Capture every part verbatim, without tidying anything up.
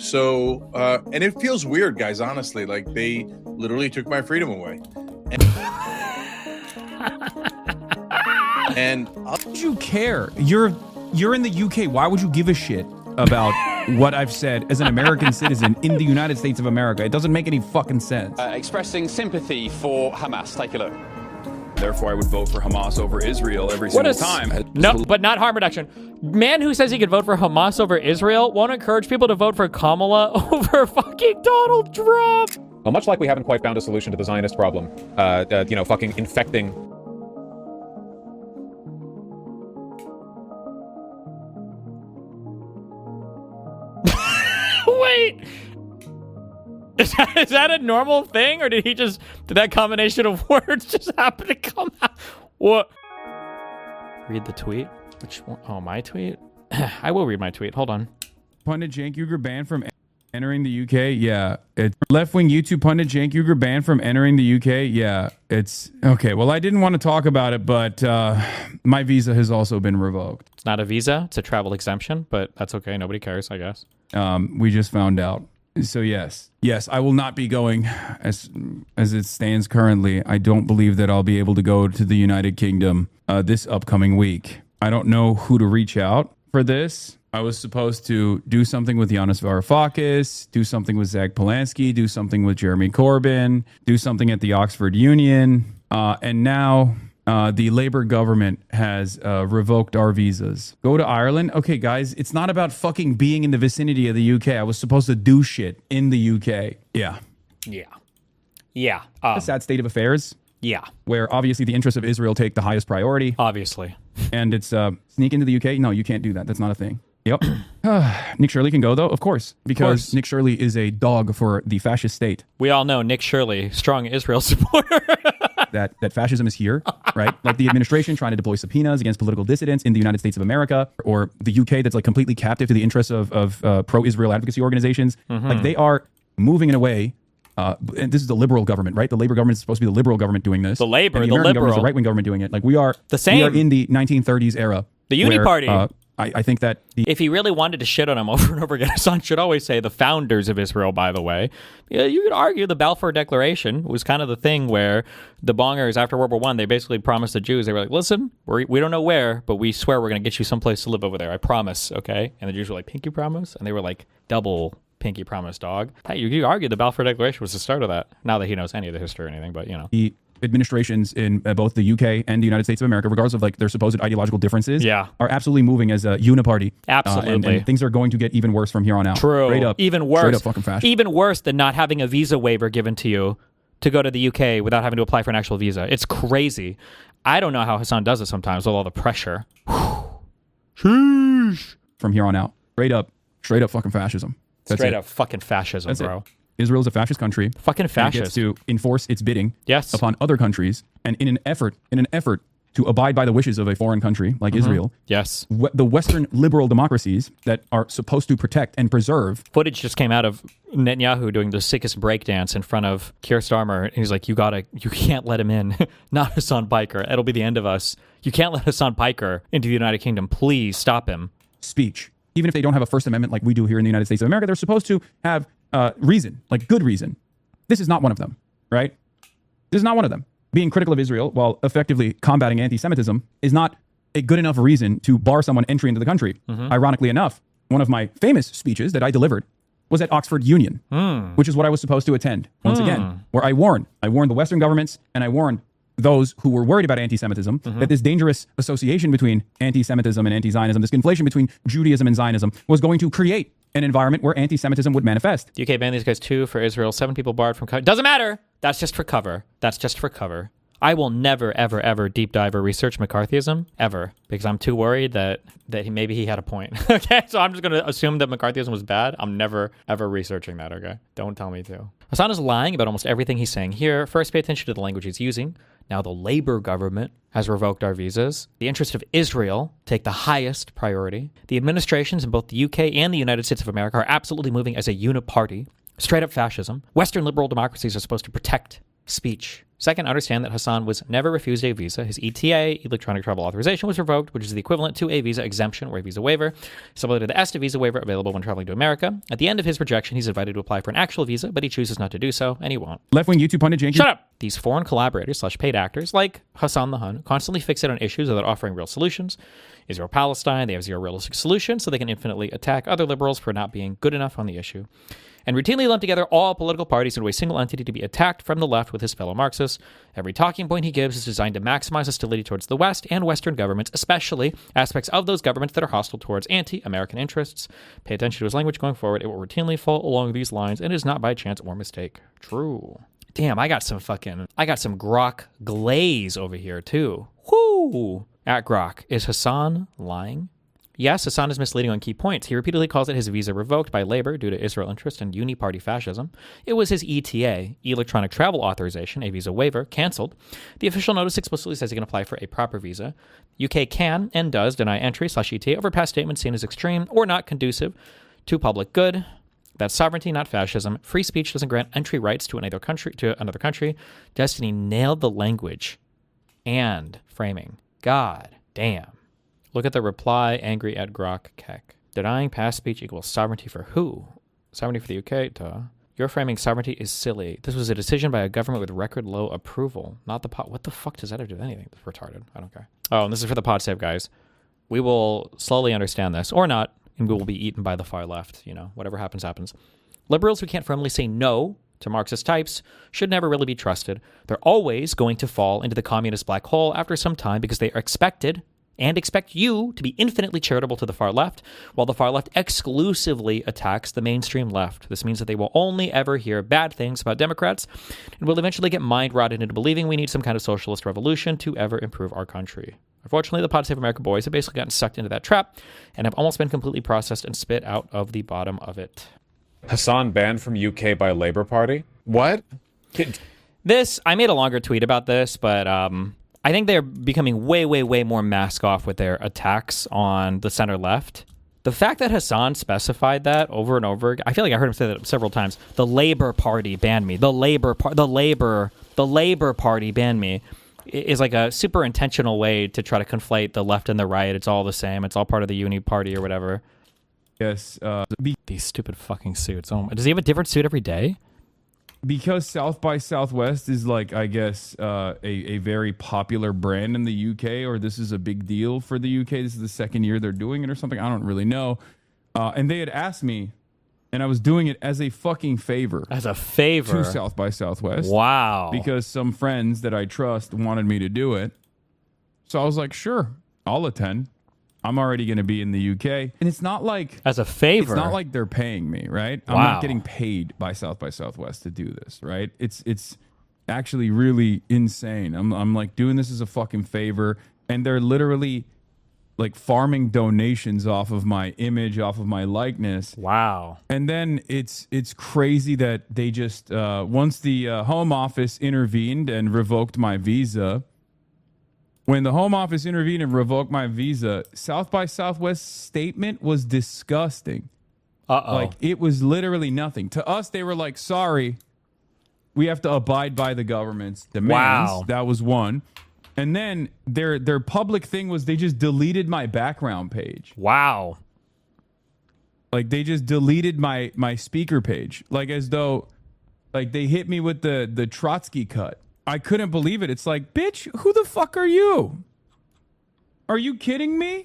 So, uh, and it feels weird, guys, honestly. Like, they literally took my freedom away. And, and why would you care? You're you're in the U K. Why would you give a shit about what I've said as an American citizen in the United States of America? It doesn't make any fucking sense. Uh, expressing sympathy for Hamas. Take a look. Therefore, I would vote for Hamas over Israel every What single is, time. No, but not harm reduction. Man who says he could vote for Hamas over Israel won't encourage people to vote for Kamala over fucking Donald Trump. Well, much like we haven't quite found a solution to the Zionist problem, uh, uh, you know, fucking infecting. Wait. Is that, is that a normal thing, or did he just, did that combination of words just happen to come out? What? Read the tweet? Which one? Oh, my tweet? I will read my tweet. Hold on. Pundit Cenk Uygur banned from entering the U K? Yeah. It's left-wing YouTube pundit Cenk Uygur banned from entering the U K? Yeah. It's... Okay, well, I didn't want to talk about it, but uh, my visa has also been revoked. It's not a visa. It's a travel exemption, but that's okay. Nobody cares, I guess. Um, we just found out. So yes, yes, I will not be going as as it stands currently. I don't believe that I'll be able to go to the United Kingdom uh, this upcoming week. I don't know who to reach out for this. I was supposed to do something with Yanis Varoufakis, do something with Zach Polanski, do something with Jeremy Corbyn, do something at the Oxford Union, uh, and now uh, the Labour government has uh, revoked our visas. Go to Ireland? Okay, guys, it's not about fucking being in the vicinity of the U K. I was supposed to do shit in the U K. Yeah. Yeah. Yeah. Um, a sad state of affairs. Yeah. Where obviously the interests of Israel take the highest priority. Obviously. And it's uh, sneak into the U K? No, you can't do that. That's not a thing. Yep. Nick Shirley can go, though, of course, because of course. Nick Shirley is a dog for the fascist state. We all know Nick Shirley, strong Israel supporter. that that fascism is here, right? Like the administration trying to deploy subpoenas against political dissidents in the United States of America, or the U K that's like completely captive to the interests of, of uh, pro-Israel advocacy organizations. Mm-hmm. Like they are moving in a way. Uh, and this is the liberal government, right? The Labour government is supposed to be the liberal government doing this. The Labour, and the, the American liberal, government is the right-wing government doing it. Like we are the same. We are in the nineteen thirties era. The Uni where, Party. Uh, I, I think that the, if he really wanted to shit on him over and over again, Hassan should always say the founders of Israel, by the way. Yeah, you could argue the Balfour Declaration was kind of the thing where the bongers after World War One, they basically promised the Jews, they were like, listen, we're, we don't know where, but we swear we're going to get you someplace to live over there. I promise, okay? And the Jews were like, pinky promise? And they were like, double pinky promise, dog. Hey, you could argue the Balfour Declaration was the start of that. Not that he knows any of the history or anything, but you know. The administrations in uh, both the U K and the United States of America, regardless of like their supposed ideological differences, yeah. are absolutely moving as a uniparty. Absolutely. Uh, and, and things are going to get even worse from here on out. True. Straight up. Even worse. Straight up fucking fashion. Even worse than not having a visa waiver given to you to go to the U K without having to apply for an actual visa. It's crazy. I don't know how Hassan does it sometimes with all the pressure. Sheesh. From here on out. Straight up. Straight up fucking fascism. That's Straight it. up fucking fascism, That's bro. It. Israel is a fascist country. Fucking fascist. It gets to enforce its bidding yes. upon other countries, and in an effort, in an effort to abide by the wishes of a foreign country like mm-hmm. Israel, yes, w- the Western liberal democracies that are supposed to protect and preserve. Footage just came out of Netanyahu doing the sickest breakdance in front of Keir Starmer. And he's like, "You gotta, you can't let him in. Not Hassan Piker. It'll be the end of us. You can't let Hassan Piker into the United Kingdom. Please stop him." Speech, even if they don't have a First Amendment like we do here in the United States of America, they're supposed to have uh, reason, like good reason. This is not one of them, right? This is not one of them. Being critical of Israel while effectively combating anti-Semitism is not a good enough reason to bar someone entry into the country. Mm-hmm. Ironically enough, one of my famous speeches that I delivered was at Oxford Union, mm. which is what I was supposed to attend once mm. again, where I warned, I warned the Western governments and I warned those who were worried about anti-Semitism, mm-hmm. that this dangerous association between anti-Semitism and anti-Zionism, this conflation between Judaism and Zionism, was going to create an environment where anti-Semitism would manifest. The U K banned these guys too for Israel. Seven people barred from cover. Doesn't matter. That's just for cover. That's just for cover. I will never, ever, ever deep dive or research McCarthyism, ever, because I'm too worried that, that he, maybe he had a point. Okay, so I'm just going to assume that McCarthyism was bad. I'm never, ever researching that, okay? Don't tell me to. Hassan is lying about almost everything he's saying here. First, pay attention to the language he's using. Now the Labour government has revoked our visas. The interests of Israel take the highest priority. The administrations in both the U K and the United States of America are absolutely moving as a uniparty. Straight up fascism. Western liberal democracies are supposed to protect speech. Second, understand that Hassan was never refused a visa. His E T A, Electronic Travel Authorization, was revoked, which is the equivalent to a visa exemption or a visa waiver, similar to the ESTA visa waiver available when traveling to America. At the end of his rejection, he's invited to apply for an actual visa, but he chooses not to do so, and he won't. Left-wing YouTube pundit Janky. Shut up! These foreign collaborators slash paid actors, like Hassan the Hun, constantly fixate on issues without offering real solutions. Israel-Palestine, they have zero realistic solutions, so they can infinitely attack other liberals for not being good enough on the issue, and routinely lump together all political parties into a single entity to be attacked from the left with his fellow Marxists. Every talking point he gives is designed to maximize hostility towards the West and Western governments, especially aspects of those governments that are hostile towards anti-American interests. Pay attention to his language going forward. It will routinely fall along these lines and is not by chance or mistake. True. Damn, I got some fucking... I got some Grok glaze over here, too. Whoo! At Grok, is Hassan lying? Yes, Hassan is misleading on key points. He repeatedly calls it his visa revoked by labor due to Israel interest and uni-party fascism. It was his E T A, Electronic Travel Authorization, a visa waiver, canceled. The official notice explicitly says he can apply for a proper visa. U K can and does deny entry slash E T A over past statements seen as extreme or not conducive to public good. That's sovereignty, not fascism. Free speech doesn't grant entry rights to another country. To another country. Destiny nailed the language and framing. God damn. Look at the reply, angry at Grok Keck. Denying past speech equals sovereignty for who? Sovereignty for the U K? Duh. Your framing sovereignty is silly. This was a decision by a government with record low approval, not the pot. What the fuck does that have to do with anything? It's retarded. I don't care. Oh, and this is for the pod save, guys. We will slowly understand this, or not, and we will be eaten by the far left. You know, whatever happens, happens. Liberals who can't firmly say no to Marxist types should never really be trusted. They're always going to fall into the communist black hole after some time because they are expected and expect you to be infinitely charitable to the far left, while the far left exclusively attacks the mainstream left. This means that they will only ever hear bad things about Democrats and will eventually get mind-rotted into believing we need some kind of socialist revolution to ever improve our country. Unfortunately, the Pod Save America boys have basically gotten sucked into that trap and have almost been completely processed and spit out of the bottom of it. Hassan banned from U K by Labour Party? What? This, I made a longer tweet about this, but um, I think they're becoming way, way, way more mask off with their attacks on the center left. The fact that Hassan specified that over and over, I feel like I heard him say that several times. The Labour Party banned me. The Labour, par- the Labour, the Labour Party banned me. Is like a super intentional way to try to conflate the left and the right. It's all the same. It's all part of the uni party or whatever. Yes. Uh, be- These stupid fucking suits. Oh my, does he have a different suit every day? because South by Southwest is like, I guess, uh, a, a very popular brand in the U K, or this is a big deal for the U K. This is the second year they're doing it or something. I don't really know. Uh, and they had asked me, and I was doing it as a fucking favor. As a favor? To South by Southwest. Wow. Because some friends that I trust wanted me to do it. So I was like, sure, I'll attend. I'm already going to be in the U K. And it's not like... As a favor? It's not like they're paying me, right? I'm Wow. not getting paid by South by Southwest to do this, right? It's it's actually really insane. I'm I'm like doing this as a fucking favor, and they're literally like farming donations off of my image, off of my likeness. Wow. And then it's it's crazy that they just uh, once the uh, Home Office intervened and revoked my visa. When the Home Office intervened and revoked my visa, South by Southwest statement was disgusting. Uh-oh. Like, it was literally nothing. To us, they were like, sorry, we have to abide by the government's demands. Wow. That was one. And then their their public thing was they just deleted my background page. Wow. Like, they just deleted my my speaker page. Like, as though, like, they hit me with the, the Trotsky cut. I couldn't believe it. It's like, bitch, who the fuck are you? Are you kidding me?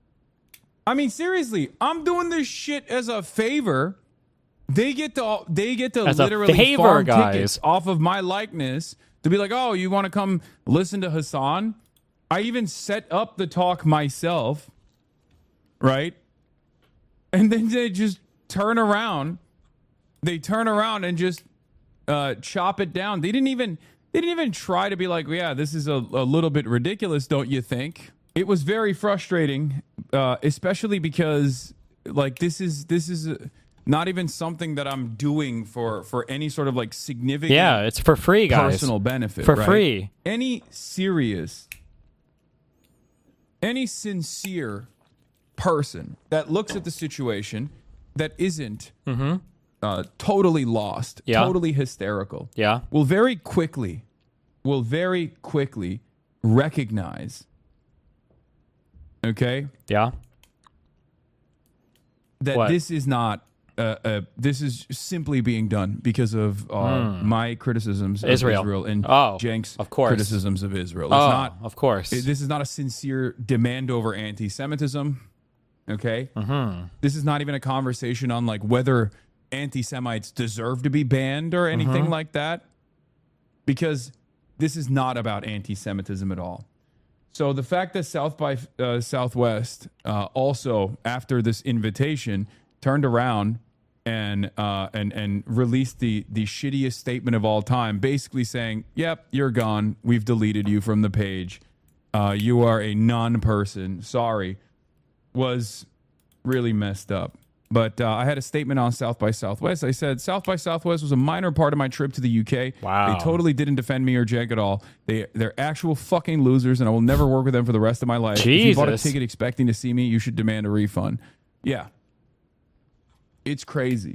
I mean, seriously, I'm doing this shit as a favor. They get to they get to As a literally favor, farm guys. tickets off of my likeness to be like, oh, you want to come listen to Hassan? I even set up the talk myself, right? And then they just turn around. They turn around and just uh, chop it down. They didn't even they didn't even try to be like, yeah, this is a, a little bit ridiculous, don't you think? It was very frustrating, uh, especially because like this is this is uh, not even something that I'm doing for for any sort of like significant Yeah, it's for free, guys. personal benefit. For right? free. Any serious, any sincere person that looks at the situation that isn't Mm-hmm. uh, totally lost, Yeah. totally hysterical, Yeah. will very quickly, will very quickly recognize, okay, Yeah. that What? this is not, uh, uh, this is simply being done because of uh, my criticisms of Israel. Israel and Oh, Jenk's of course. criticisms of Israel. It's Oh, not, of course. it- this is not a sincere demand over anti-Semitism. Okay, Mm-hmm. this is not even a conversation on like whether anti-Semites deserve to be banned or anything Mm-hmm. like that, because this is not about anti-Semitism at all. So the fact that South by uh, Southwest uh, also, after this invitation, turned around and uh, and and released the the shittiest statement of all time, basically saying, "Yep, you're gone. We've deleted you from the page. Uh, you are a non-person. Sorry," was really messed up. But uh, I had a statement on South by Southwest. I said, South by Southwest was a minor part of my trip to the U K. Wow. They totally didn't defend me or Jank at all. They, they're actual fucking losers, and I will never work with them for the rest of my life. If you bought a Jesus. ticket expecting to see me, you should demand a refund. Yeah. It's crazy.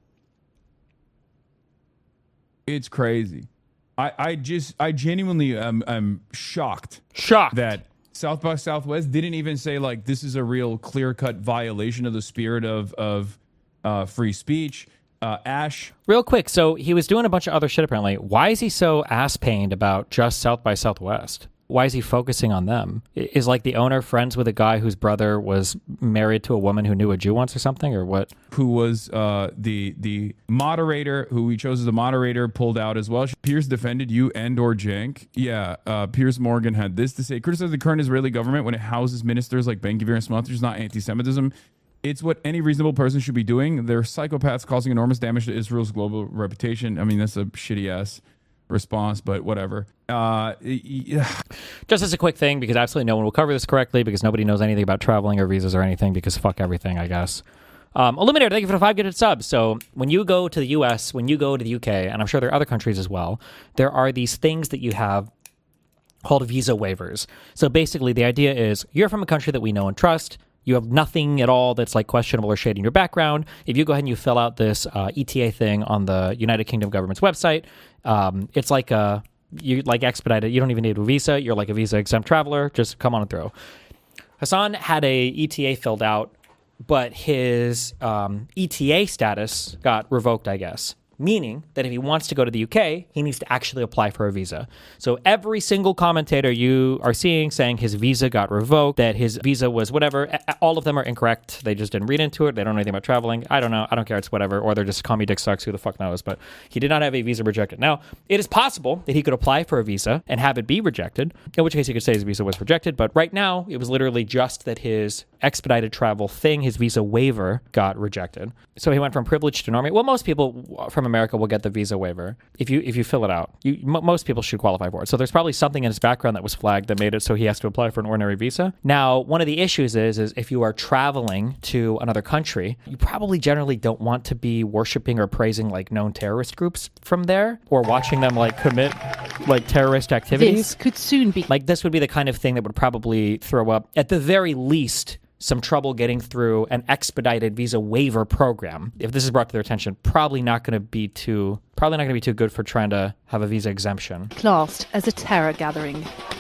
It's crazy. I, I just, I genuinely am, am shocked Shocked. that South by Southwest didn't even say like this is a real clear-cut violation of the spirit of of uh, free speech. Uh, Ash, Real quick, so he was doing a bunch of other shit apparently. Why is he so ass-pained about just South by Southwest? Why is he focusing on them? I- Is like the owner friends with a guy whose brother was married to a woman who knew a Jew once or something, or what? who was uh, the the moderator, who we chose as the moderator, pulled out as well. Piers defended you and or Jank. Yeah, uh, Piers Morgan had this to say: criticize the current Israeli government when it houses ministers like Ben Gvir and Smotrich is not anti-Semitism. It's what any reasonable person should be doing. They're psychopaths causing enormous damage to Israel's global reputation. I mean, that's a shitty ass response, but whatever. Uh, yeah. Just as a quick thing, because absolutely no one will cover this correctly, because nobody knows anything about traveling or visas or anything, because fuck everything, I guess. Um, Eliminator, thank you for the five gifted subs. So when you go to the U S, when you go to the U K, and I'm sure there are other countries as well, there are these things that you have called visa waivers. So basically the idea is you're from a country that we know and trust. You have nothing at all that's like questionable or shady in your background. If you go ahead and you fill out this uh, E T A thing on the United Kingdom government's website, um, it's like a, you like expedited. You don't even need a visa. You're like a visa exempt traveler. Just come on through. Hassan had a E T A filled out, but his um, E T A status got revoked, I guess. Meaning that if he wants to go to the U K, he needs to actually apply for a visa. So every single commentator you are seeing saying his visa got revoked, that his visa was whatever, all of them are incorrect. They just didn't read into it. They don't know anything about traveling. I don't know. I don't care. It's whatever. Or they're just call me Dick Sucks. Who the fuck knows? But he did not have a visa rejected. Now, it is possible that he could apply for a visa and have it be rejected, in which case he could say his visa was rejected. But right now, it was literally just that his expedited travel thing, his visa waiver, got rejected. So he went from privileged to normie. Well, most people from America will get the visa waiver if you if you fill it out. You m- most people should qualify for it. So there's probably something in his background that was flagged that made it so he has to apply for an ordinary visa. Now, one of the issues is is if you are traveling to another country, you probably generally don't want to be worshiping or praising like known terrorist groups from there, or watching them like commit like terrorist activities. This could soon be Like this would be the kind of thing that would probably throw up, at the very least, some trouble getting through an expedited visa waiver program. If this is brought to their attention, probably not going to be too, probably not going to be too good for trying to have a visa exemption. classed as a terror gathering.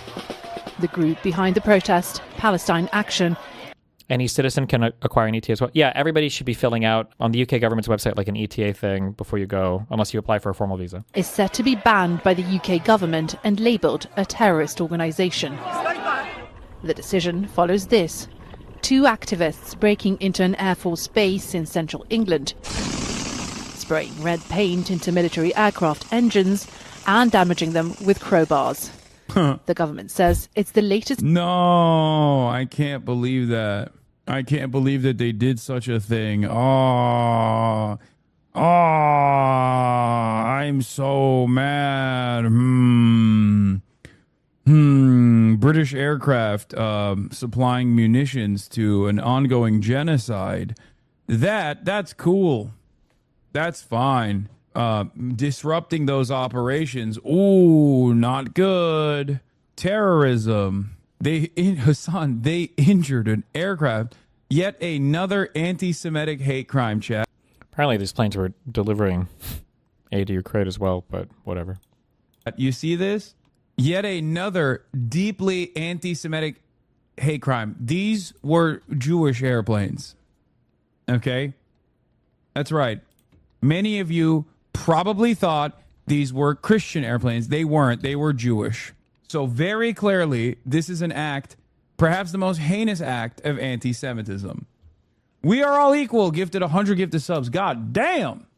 The group behind the protest, Palestine Action, Any citizen can a- acquire an E T A as well. Yeah, everybody should be filling out on the U K government's website like an E T A thing before you go, unless you apply for a formal visa. is set to be banned by the U K government and labelled a terrorist organisation. The decision follows this. Two activists breaking into an Air Force base in central England, spraying red paint into military aircraft engines and damaging them with crowbars. The government says it's the latest No, I can't believe that. I can't believe that they did such a thing. Oh, oh, I'm so mad. Hmm. Hmm. British aircraft um, supplying munitions to an ongoing genocide. That that's cool. That's fine. Uh, disrupting those operations. Ooh, not good. Terrorism. They in Hassan. They injured an aircraft. Yet another anti-Semitic hate crime. Chat. Apparently, these planes were delivering aid to Ukraine as well, but whatever. You see this? Yet another deeply anti-Semitic hate crime. These were Jewish airplanes. Okay? That's right. Many of you probably thought these were Christian airplanes. They weren't. They were Jewish. So very clearly, this is an act, perhaps the most heinous act of anti-Semitism. We are all equal. Gifted one hundred gifted subs. God damn.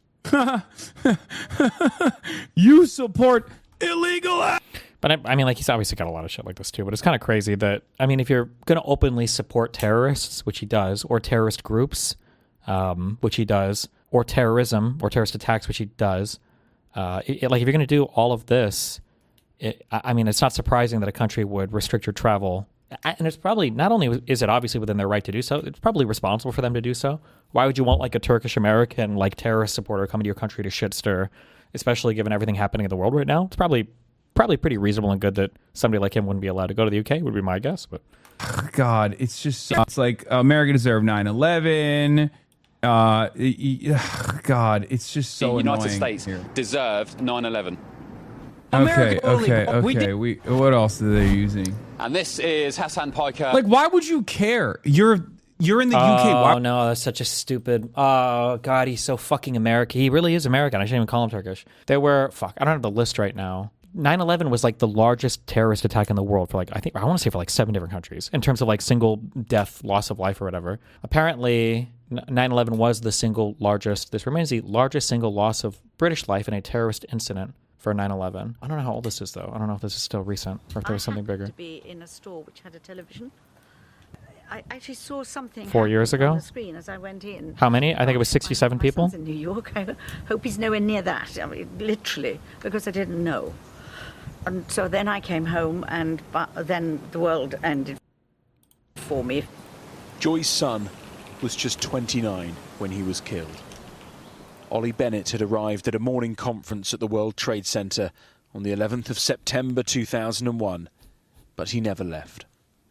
You support illegal acts. But I, I mean, like, he's obviously got a lot of shit like this too. But it's kind of crazy that, I mean, if you're going to openly support terrorists, which he does, or terrorist groups, um, which he does, or terrorism, or terrorist attacks, which he does, uh, it, it, like, if you're going to do all of this, it, I, I mean, it's not surprising that a country would restrict your travel. And it's probably, not only is it obviously within their right to do so, it's probably responsible for them to do so. Why would you want, like, a Turkish American, like, terrorist supporter coming to your country to shit stir, especially given everything happening in the world right now? It's probably probably pretty reasonable and good that somebody like him wouldn't be allowed to go to the U K, would be my guess. But God, it's just so, it's like America deserved nine eleven. Uh, God, it's just so the United annoying States here. deserved nine eleven. Okay, okay, okay. We what else are they using? And this is Hassan Piker. Like, why would you care? You're you're in the oh, U K. Why? Oh no, that's such a stupid. Oh God, he's so fucking American. He really is American. I shouldn't even call him Turkish. There were fuck. I don't have the list right now. nine eleven was like the largest terrorist attack in the world for like, I think, I want to say for like seven different countries in terms of like single death, loss of life or whatever. Apparently, nine eleven was the single largest, this remains the largest single loss of British life in a terrorist incident for nine eleven. I don't know how old this is though. I don't know if this is still recent or if there was something bigger. To be in a store which had a television. I actually saw something Four years ago? on the screen as I went in. How many? I think it was sixty-seven My people. son's in New York. I hope he's nowhere near that. I mean, literally, because I didn't know. And so then I came home, and but then the world ended for me. Joy's son was just twenty-nine when he was killed. Ollie Bennett had arrived at a morning conference at the World Trade Center on the eleventh of September two thousand one, but he never left.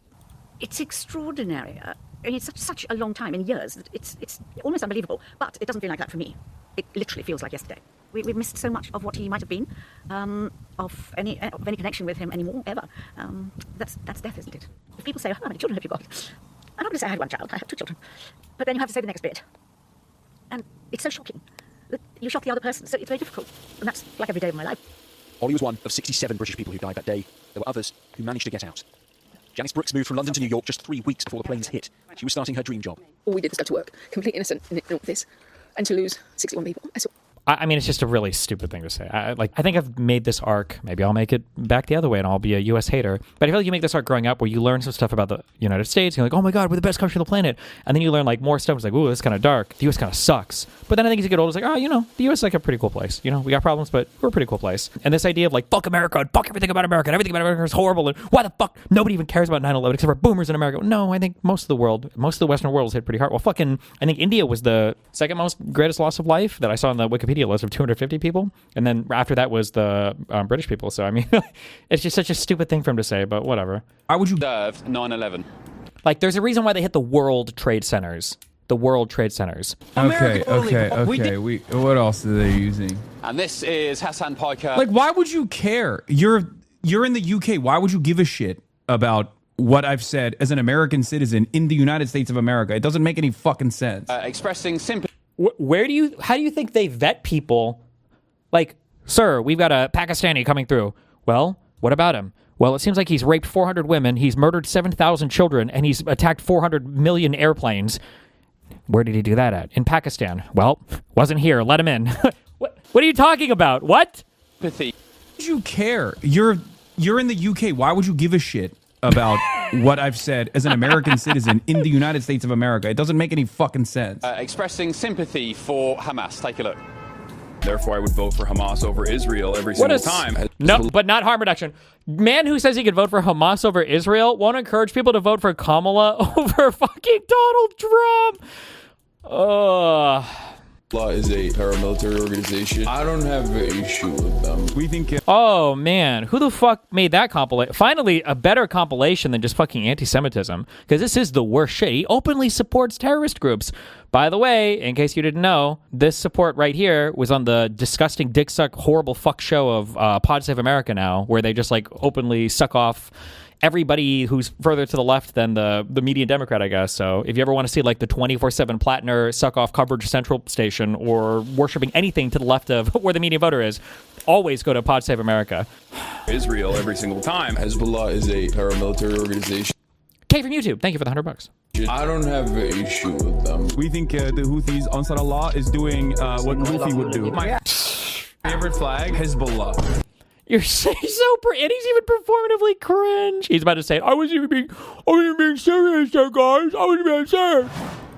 It's extraordinary. Uh, I mean, it's such, such a long time in years. That it's it's almost unbelievable. But it doesn't feel like that for me. It literally feels like yesterday. We, we've missed so much of what he might have been, um, of any of any connection with him anymore ever. Um, that's that's death, isn't it? If people say, oh, "How many children have you got?" I'm not going to say I had one child. I have two children. But then you have to say the next bit, and it's so shocking that you shock the other person. So it's very difficult, and that's like every day of my life. Ollie was one of sixty-seven British people who died that day. There were others who managed to get out. Janice Brooks moved from London to New York just three weeks before the planes hit. She was starting her dream job. All we did was go to work, completely innocent in all of this, and to lose sixty-one people. I saw. I mean, it's just a really stupid thing to say. I, like, I think I've made this arc. Maybe I'll make it back the other way and I'll be a U S hater. But I feel like you make this arc growing up where you learn some stuff about the United States. And you're like, oh my God, we're the best country on the planet. And then you learn like more stuff. It's like, ooh, this is kind of dark. The U S kind of sucks. But then I think as you get older, it's like, oh, you know, the U S is like a pretty cool place. You know, we got problems, but we're a pretty cool place. And this idea of like, fuck America and fuck everything about America and everything about America is horrible. And why the fuck nobody even cares about nine eleven except for boomers in America? No, I think most of the world, most of the Western world was hit pretty hard. Well, fucking, I think India was the second most greatest loss of life that I saw on the Wikipedia list of two hundred fifty people, and then after that was the um, British people. So I mean, it's just such a stupid thing for him to say, but whatever. Why would you Served nine eleven. Like, there's a reason why they hit the World Trade Centers. The World Trade Centers. Okay, okay, okay. We what else are they using? And this is Hassan Piker. Like, why would you care? You're you're in the U K. Why would you give a shit about what I've said as an American citizen in the United States of America? It doesn't make any fucking sense. Uh, expressing sympathy. Where do you, how do you think they vet people? Like, sir, we've got a Pakistani coming through. Well, what about him? Well, it seems like he's raped four hundred women, he's murdered seven thousand children, and he's attacked four hundred million airplanes. Where did he do that at? In Pakistan. Well, wasn't here. Let him in. what, what are you talking about? What? Sympathy. Why would you care? You're you're in the U K. Why would you give a shit about what I've said as an American citizen in the United States of America? It doesn't make any fucking sense. Uh, expressing sympathy for Hamas. Take a look. Therefore, I would vote for Hamas over Israel every What single is, time. No, but not harm reduction. Man who says he could vote for Hamas over Israel won't encourage people to vote for Kamala over fucking Donald Trump. Ugh. Hezbollah is a paramilitary organization. I don't have an issue with them. We think. Uh, Oh man, who the fuck made that compilation? Finally, a better compilation than just fucking anti-Semitism, because this is the worst shit. He openly supports terrorist groups. By the way, in case you didn't know, this support right here was on the disgusting dick suck horrible fuck show of uh, Pod Save America now, where they just like openly suck off everybody who's further to the left than the the median Democrat, I guess. So if you ever want to see like the twenty-four seven Plattner suck off coverage central station or worshiping anything to the left of where the median voter is, always go to Pod Save America. Israel every single time. Hezbollah is a paramilitary organization. Kay from YouTube, thank you for the hundred bucks. I don't have an issue with them. we think uh, the Houthis, Ansar Allah, is doing uh, what Houthi would do. My favorite flag, Hezbollah. You're so, so per- and he's even performatively cringe. He's about to say, I wasn't even being, I wasn't even being serious there, guys. I wasn't being serious.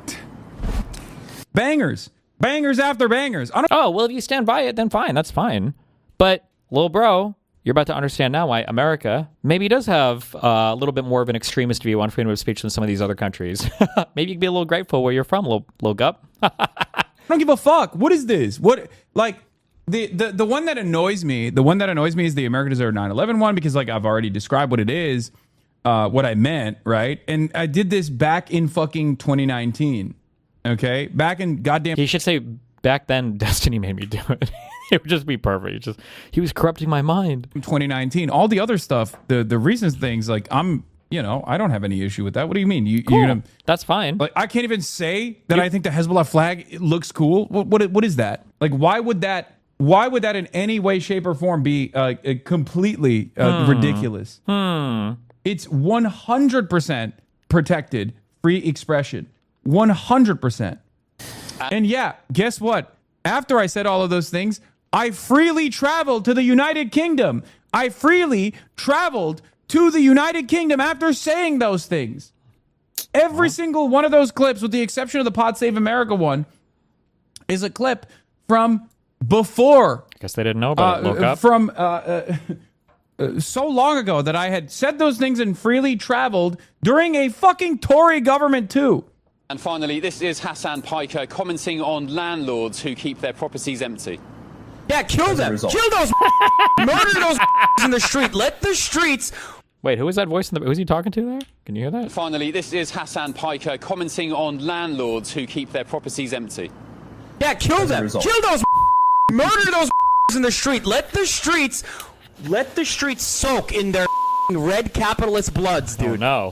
Bangers. Bangers after bangers. I don't- Oh, well, if you stand by it, then fine. That's fine. But, little bro, you're about to understand now why America maybe does have uh, a little bit more of an extremist view on freedom of speech than some of these other countries. Maybe you can be a little grateful where you're from, little, little gup. I don't give a fuck. What is this? What, like, the, the, the one that annoys me, the one that annoys me is the America Deserve nine eleven one, because, like, I've already described what it is, uh, what I meant, right? And I did this back in fucking twenty nineteen, okay? Back in goddamn... He should say, back then, Destiny made me do it. It would just be perfect. It just he was corrupting my mind. twenty nineteen, all the other stuff, the the recent things, like, I'm, you know, I don't have any issue with that. What do you mean? You, Cool. you're gonna, That's fine. like, I can't even say that I think the Hezbollah flag looks cool. What, what what is that? Like, why would that? Why would that in any way, shape, or form be uh, uh, completely uh, Hmm. ridiculous? Hmm. It's one hundred percent protected free expression. one hundred percent. And yeah, guess what? After I said all of those things, I freely traveled to the United Kingdom. I freely traveled to the United Kingdom after saying those things. Every single one of those clips, with the exception of the Pod Save America one, is a clip from before. I guess they didn't know about it. uh, Look up. From uh, uh, uh, so long ago that I had said those things and freely traveled during a fucking Tory government too. And finally, this is Hassan Piker commenting on landlords who keep their properties empty. Yeah, kill them. Kill those murder those in the street. Let the streets... Wait, who was that voice? In the, who's he talking to there? Can you hear that? Finally, this is Hassan Piker commenting on landlords who keep their properties empty. Yeah, kill them. Kill those murder those in the street. Let the streets... Let the streets soak in their red capitalist bloods, dude. Oh, no.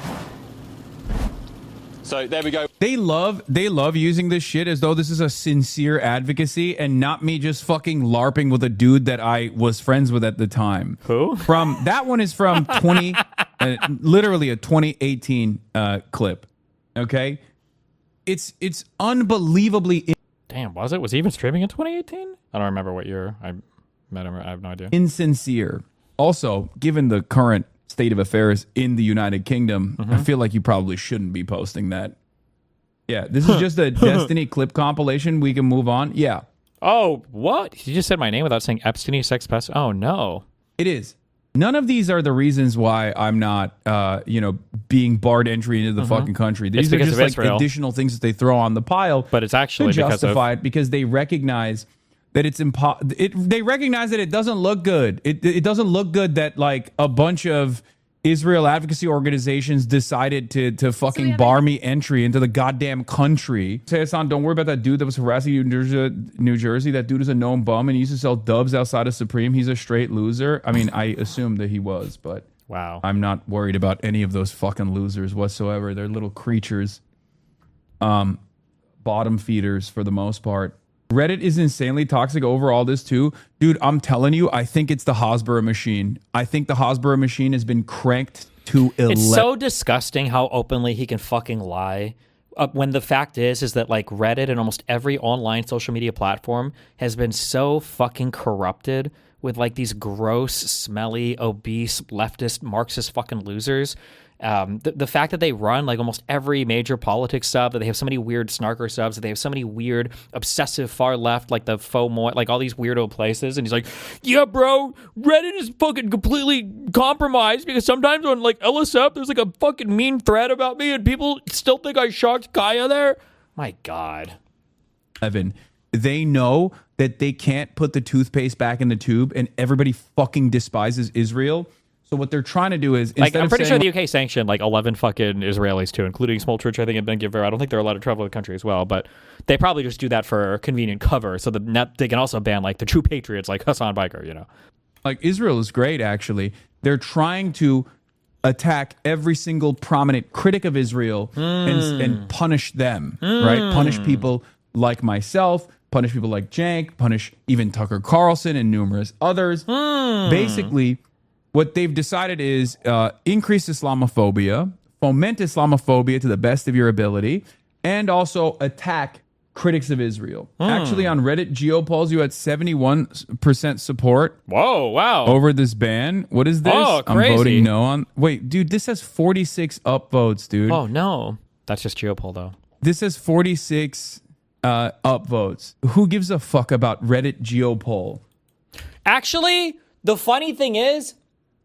So there we go. They love they love using this shit as though this is a sincere advocacy and not me just fucking LARPing with a dude that I was friends with at the time. Who? From that one is from twenty, uh, literally a twenty eighteen uh, clip. Okay, it's it's unbelievably in- Damn, was it? Was he even streaming in twenty eighteen? I don't remember what year I met him. I have no idea. insincere. Also, given the current state of affairs in the United Kingdom, Mm-hmm. I feel like you probably shouldn't be posting that. Yeah, this is just a Destiny clip compilation. We can move on. Yeah, Oh, what? You just said my name without saying Epstein sex pest. Oh, no. it is. None of these are the reasons why I'm not, uh, you know, being barred entry into the Mhm. fucking country. It's These are because just of like Israel. additional things that they throw on the pile. But it's actually to because of- justify it because they recognize that it's impo- it, They recognize that it doesn't look good. It it doesn't look good that like a bunch of Israel advocacy organizations decided to to fucking bar me entry into the goddamn country. Say, Hassan, don't worry about that dude that was harassing you in New Jersey, New Jersey. That dude is a known bum and he used to sell dubs outside of Supreme. He's a straight loser. I mean, I assumed that he was, but wow, I'm not worried about any of those fucking losers whatsoever. They're little creatures, um, bottom feeders for the most part. Reddit is insanely toxic over all this too. Dude, I'm telling you, I think it's the Hasbro machine. I think the Hasbro machine has been cranked to eleven. It's so disgusting how openly he can fucking lie. Uh, when the fact is, is that like Reddit and almost every online social media platform has been so fucking corrupted with like these gross, smelly, obese, leftist, Marxist fucking losers. Um, the, the fact that they run like almost every major politics sub, that they have so many weird snarker subs, that they have so many weird obsessive far left, like the FOMO, like all these weirdo places. And he's like, yeah, bro, Reddit is fucking completely compromised because sometimes on like L S F, there's like a fucking mean thread about me and people still think I shocked Kaya there. My God. eleven, they know that they can't put the toothpaste back in the tube, and everybody fucking despises Israel. So what they're trying to do is, like, I'm of pretty saying, sure the U K sanctioned like eleven fucking Israelis too, including Smoltrich, I think, and Ben Gvir. I don't think they're allowed to travel the country as well, but they probably just do that for convenient cover, so that net, they can also ban like the true patriots like Hassan Biker, you know. Like, Israel is great, actually. They're trying to attack every single prominent critic of Israel mm. and, and punish them, mm. right? Punish people like myself, punish people like Jank, punish even Tucker Carlson and numerous others. Mm. Basically, what they've decided is uh, increase Islamophobia, foment Islamophobia to the best of your ability, and also attack critics of Israel. Mm. Actually, on Reddit GeoPolls, you had seventy-one percent support. Whoa, wow. Over this ban. What is this? Oh, I'm crazy. voting no on. Wait, dude, this has forty-six upvotes, dude. Oh, no. That's just GeoPoll, though. This has forty-six uh, upvotes. Who gives a fuck about Reddit GeoPoll? Actually, the funny thing is,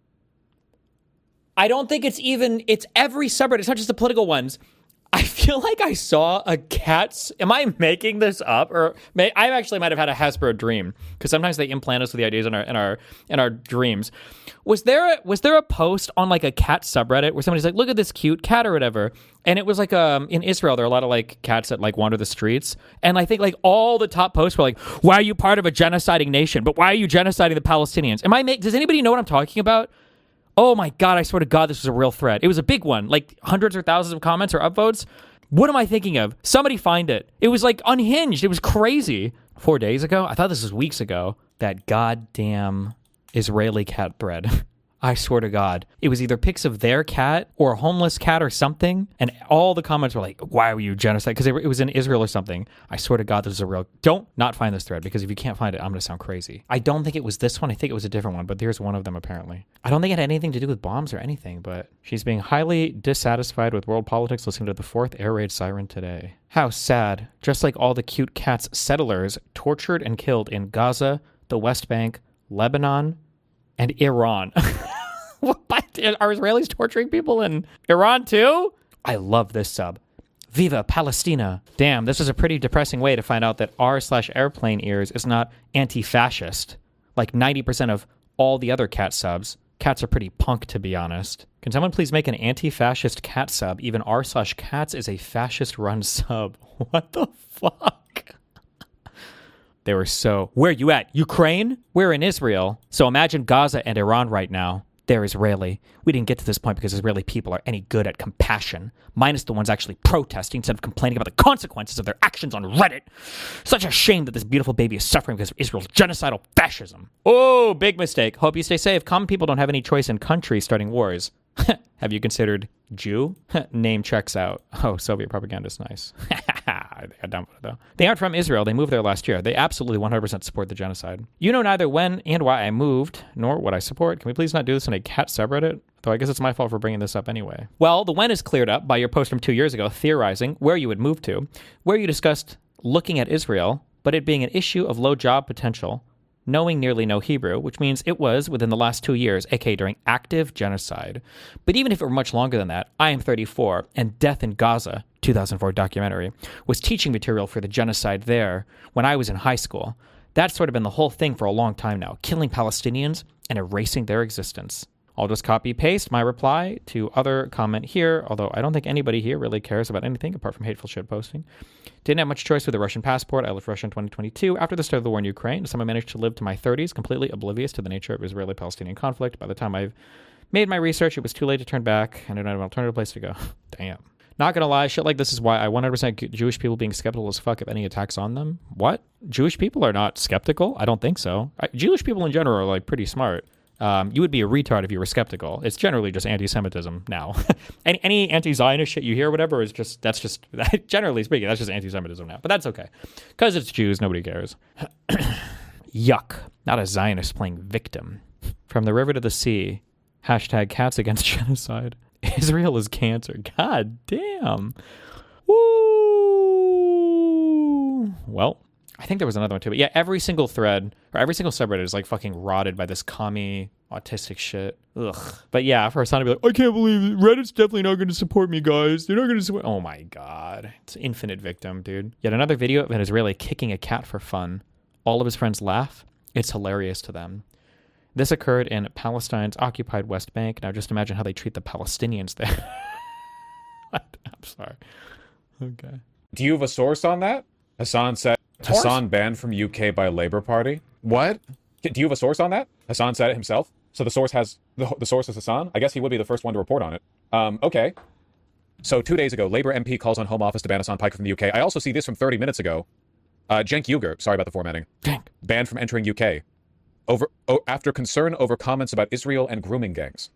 I don't think it's even, it's every subreddit. It's not just the political ones. I feel like I saw a cat's, am I making this up? Or may, I actually might have had a Hasbro dream, because sometimes they implant us with the ideas in our in our in our dreams. Was there a, was there a post on like a cat subreddit where somebody's like, look at this cute cat or whatever? And it was like, um, in Israel, there are a lot of like cats that like wander the streets. And I think like all the top posts were like, why are you part of a genociding nation? But why are you genociding the Palestinians? Am I make, does anybody know what I'm talking about? Oh my God, I swear to God, this was a real thread. It was a big one, like hundreds or thousands of comments or upvotes. What am I thinking of? Somebody find it. It was like unhinged. It was crazy. Four days ago? I thought this was weeks ago. That goddamn Israeli cat thread. I swear to God. It was either pics of their cat or a homeless cat or something. And all the comments were like, why were you genocide? Because it was in Israel or something. I swear to God, this is a real... Don't not find this thread, because if you can't find it, I'm going to sound crazy. I don't think it was this one. I think it was a different one, but here's one of them apparently. I don't think it had anything to do with bombs or anything, but she's being highly dissatisfied with world politics listening to the fourth air raid siren today. How sad. Just like all the cute cats settlers tortured and killed in Gaza, the West Bank, Lebanon, and Iran. What? Are Israelis torturing people in Iran too? I love this sub. Viva Palestina. Damn, this is a pretty depressing way to find out that r slash airplane ears is not anti-fascist. Like ninety percent of all the other cat subs. Cats are pretty punk, to be honest. Can someone please make an anti-fascist cat sub? Even r slash cats is a fascist-run sub. What the fuck? They were so... Where you at? Ukraine? We're in Israel. So imagine Gaza and Iran right now. They're Israeli. We didn't get to this point because Israeli people are any good at compassion, minus the ones actually protesting instead of complaining about the consequences of their actions on Reddit. Such a shame that this beautiful baby is suffering because of Israel's genocidal fascism. Oh, big mistake. Hope you stay safe. Common people don't have any choice in countries starting wars. Have you considered Jew? Name checks out. Oh, Soviet propaganda is nice. I got down with it, though. They aren't from Israel. They moved there last year. They absolutely one hundred percent support the genocide. You know neither when and why I moved, nor what I support. Can we please not do this in a cat subreddit? Though I guess it's my fault for bringing this up anyway. Well, the when is cleared up by your post from two years ago theorizing where you would move to, where you discussed looking at Israel, but it being an issue of low job potential, knowing nearly no Hebrew, which means it was within the last two years, aka during active genocide. But even if it were much longer than that, I am thirty-four, and Death in Gaza, two thousand four documentary, was teaching material for the genocide there when I was in high school. That's sort of been the whole thing for a long time now, killing Palestinians and erasing their existence. I'll just copy-paste my reply to other comment here, although I don't think anybody here really cares about anything apart from hateful shit posting. Didn't have much choice with a Russian passport. I left Russia in twenty twenty-two after the start of the war in Ukraine. Somehow managed to live to my thirties, completely oblivious to the nature of Israeli-Palestinian conflict. By the time I made my research, it was too late to turn back, and I didn't have an alternative place to go. Damn. Not gonna lie, shit like this is why I one hundred percent Jewish people being skeptical as fuck of any attacks on them. What? Jewish people are not skeptical? I don't think so. I, Jewish people in general are like pretty smart. Um, you would be a retard if you were skeptical. It's generally just anti-Semitism now. any, any anti-Zionist shit you hear, whatever, is just, that's just, generally speaking, that's just anti-Semitism now. But that's okay. Because it's Jews, nobody cares. Yuck. Not a Zionist playing victim. From the river to the sea. Hashtag cats against genocide. Israel is cancer. God damn. Woo. Well, I think there was another one too. But yeah, every single thread or every single subreddit is like fucking rotted by this commie autistic shit. Ugh. But yeah, for Hasan to be like, I can't believe it. Reddit's definitely not going to support me, guys. They're not going to support. Oh my god, it's infinite victim, dude. Yet another video of an Israeli kicking a cat for fun. All of his friends laugh. It's hilarious to them. This occurred in Palestine's occupied West Bank. Now just imagine how they treat the Palestinians there. I'm sorry. Okay. Do you have a source on that? Hasan said Hasan banned from U K by Labour Party. What? Do you have a source on that? Hasan said it himself. So the source has the, the source is Hasan. I guess he would be the first one to report on it. Um, okay. So two days ago, Labour M P calls on Home Office to ban Hasan Piker from the U K. I also see this from thirty minutes ago. Uh, Cenk Uygur, sorry about the formatting, banned from entering U K over oh, after concern over comments about Israel and grooming gangs.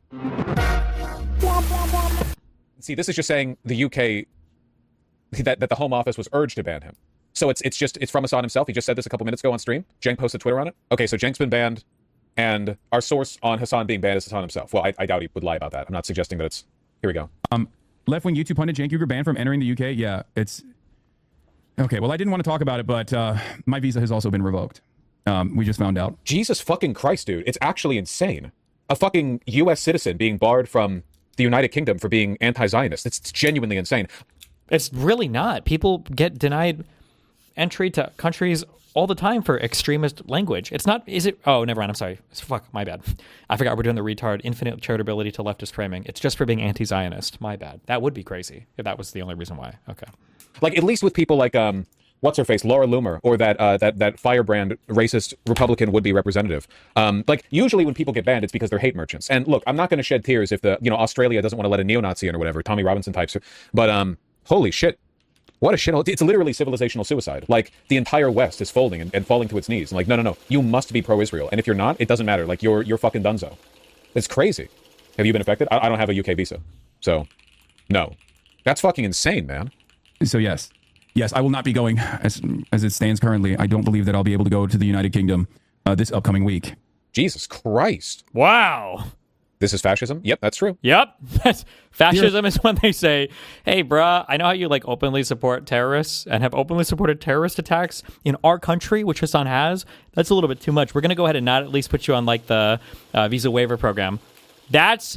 See, this is just saying the U K that, that the Home Office was urged to ban him. So it's it's just it's from Hasan himself. He just said this a couple minutes ago on stream. Cenk posted Twitter on it. Okay, so Cenk's been banned, and our source on Hasan being banned is Hasan himself. Well, I, I doubt he would lie about that. I'm not suggesting that it's. Here we go. Um, left-wing YouTube pundit Cenk Uygur banned from entering the U K. Yeah, it's okay. Well, I didn't want to talk about it, but uh, my visa has also been revoked. Um, we just found out. Jesus fucking Christ, dude! It's actually insane. A fucking U S citizen being barred from the United Kingdom for being anti-Zionist. It's, it's genuinely insane. It's really not. People get denied entry to countries all the time for extremist language. It's not, is it? Oh, never mind. I'm sorry. Fuck, my bad. I forgot we're doing the retard infinite charitability to leftist framing. It's just for being anti-Zionist. My bad. That would be crazy if that was the only reason why. Okay. Like, at least with people like, um, what's her face, Laura Loomer, or that uh, that that firebrand racist Republican would-be representative. Um, like, usually when people get banned, it's because they're hate merchants. And look, I'm not going to shed tears if the, you know, Australia doesn't want to let a neo-Nazi in or whatever, Tommy Robinson types. But, um, holy shit. What a shithole. It's literally civilizational suicide. Like, the entire West is folding and, and falling to its knees. And like, no, no, no. You must be pro-Israel. And if you're not, it doesn't matter. Like, you're you're fucking donezo. It's crazy. Have you been affected? I, I don't have a U K visa. So, no. That's fucking insane, man. So, yes. Yes, I will not be going as as it stands currently. I don't believe that I'll be able to go to the United Kingdom uh, this upcoming week. Jesus Christ. Wow. This is fascism? Yep, that's true. Yep. Fascism is when they say, hey, bruh, I know how you like openly support terrorists and have openly supported terrorist attacks in our country, which Hasan has. That's a little bit too much. We're going to go ahead and not at least put you on like the uh, visa waiver program. That's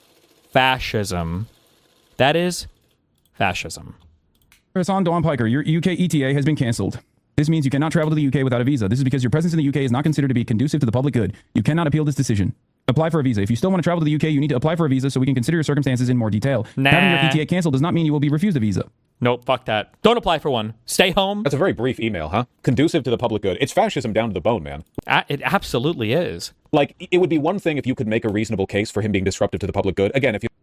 fascism. That is fascism. Hasan Dawn Piker, your U K E T A has been canceled. This means you cannot travel to the U K without a visa. This is because your presence in the U K is not considered to be conducive to the public good. You cannot appeal this decision. Apply for a visa. If you still want to travel to the U K, you need to apply for a visa so we can consider your circumstances in more detail. Nah. Having your E T A canceled does not mean you will be refused a visa. Nope, fuck that. Don't apply for one. Stay home. That's a very brief email, huh? Conducive to the public good. It's fascism down to the bone, man. A- it absolutely is. Like, it would be one thing if you could make a reasonable case for him being disruptive to the public good. Again, if you...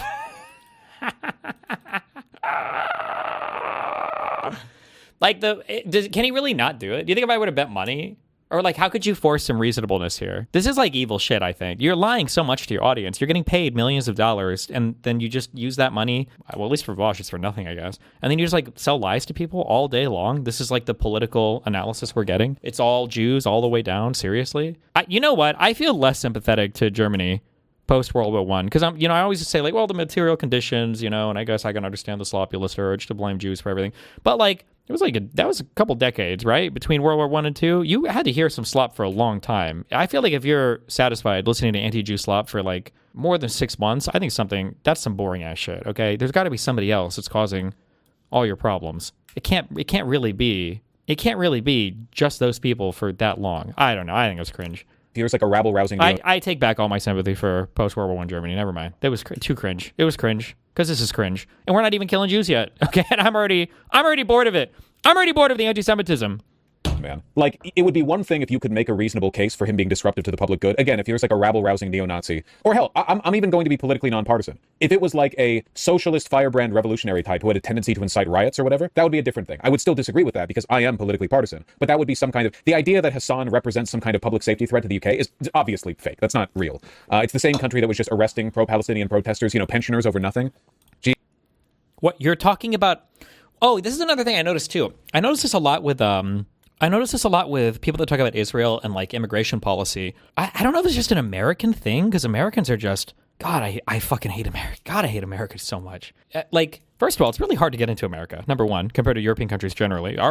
Like, the it, does, can he really not do it? Do you think if I would have bet money? Or, like, how could you force some reasonableness here? This is, like, evil shit, I think. You're lying so much to your audience. You're getting paid millions of dollars, and then you just use that money, well, at least for Vosh, it's for nothing, I guess. And then you just, like, sell lies to people all day long. This is, like, the political analysis we're getting. It's all Jews all the way down, seriously. I, you know what? I feel less sympathetic to Germany post-World War One, because I'm, you know, I always say, like, well, the material conditions, you know, and I guess I can understand the sloppulist urge to blame Jews for everything. But, like, it was like a, that was a couple decades, right? Between World War One and Two, you had to hear some slop for a long time. I feel like if you're satisfied listening to anti-Jew slop for like more than six months, I think something that's some boring ass shit. Okay, there's got to be somebody else that's causing all your problems. It can't. It can't really be. It can't really be just those people for that long. I don't know. I think it was cringe. Here's like a rabble-rousing. I, I take back all my sympathy for post-World War One Germany. Never mind. That was cr- too cringe. It was cringe because this is cringe, and we're not even killing Jews yet. Okay, and I'm already, I'm already bored of it. I'm already bored of the anti-Semitism. Man, like, it would be one thing if you could make a reasonable case for him being disruptive to the public good. Again, if he was like a rabble-rousing neo-Nazi, or hell, I'm, I'm even going to be politically nonpartisan. If it was like a socialist firebrand revolutionary type who had a tendency to incite riots or whatever, that would be a different thing. I would still disagree with that because I am politically partisan, but that would be some kind of, the idea that Hasan represents some kind of public safety threat to the U K is obviously fake. That's not real. Uh, it's the same country that was just arresting pro-Palestinian protesters, you know, pensioners over nothing. Gee. What you're talking about? Oh, this is another thing I noticed too. I noticed this a lot with um. I notice this a lot with people that talk about Israel and like immigration policy. I, I don't know if it's just an American thing because Americans are just, God, I, I fucking hate America. God, I hate America so much. Uh, like, first of all, it's really hard to get into America, number one, compared to European countries generally. Our, our